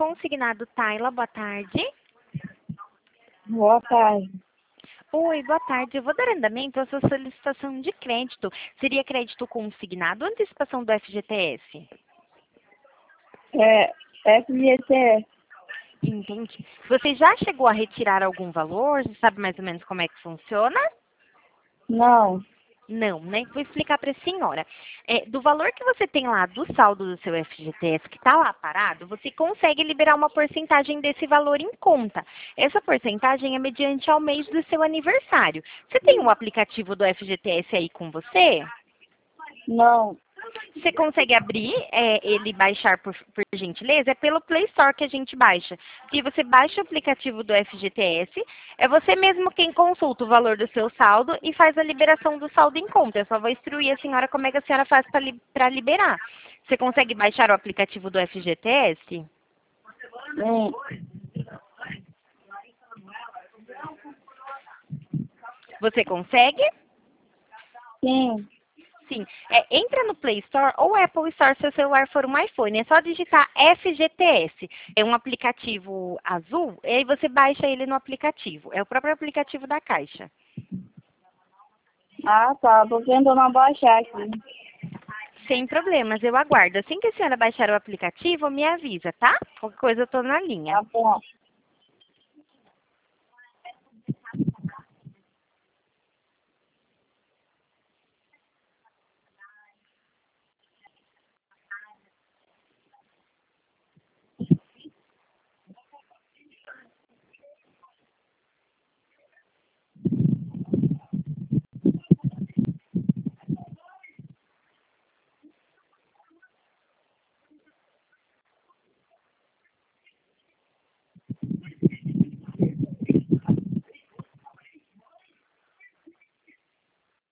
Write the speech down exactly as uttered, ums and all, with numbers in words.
consignado Tayla, boa tarde. Boa tarde. Oi, boa tarde. Eu vou dar andamento à sua solicitação de crédito. Seria crédito consignado ou antecipação do F G T S? É F G T S. Entendi. Você já chegou a retirar algum valor? Você sabe mais ou menos como é que funciona? Não. Não, né? Vou explicar para a senhora. É, do valor que você tem lá do saldo do seu F G T S que está lá parado, você consegue liberar uma porcentagem desse valor em conta. Essa porcentagem é mediante ao mês do seu aniversário. Você tem um aplicativo do F G T S aí com você? Não. Você consegue abrir é, ele e baixar por, por gentileza? É pelo Play Store que a gente baixa. Se você baixa o aplicativo do F G T S, é você mesmo quem consulta o valor do seu saldo e faz a liberação do saldo em conta. Eu só vou instruir a senhora como é que a senhora faz para li, para liberar. Você consegue baixar o aplicativo do F G T S? Sim. Você consegue? Sim. Sim. É, entra no Play Store ou Apple Store se o celular for um iPhone. É só digitar F G T S. É um aplicativo azul, e aí você baixa ele no aplicativo. É o próprio aplicativo da Caixa. Ah, tá. Tô tentando abaixar aqui. Sem problemas, eu aguardo. Assim que a senhora baixar o aplicativo, me avisa, tá? Qualquer coisa eu tô na linha. Tá bom.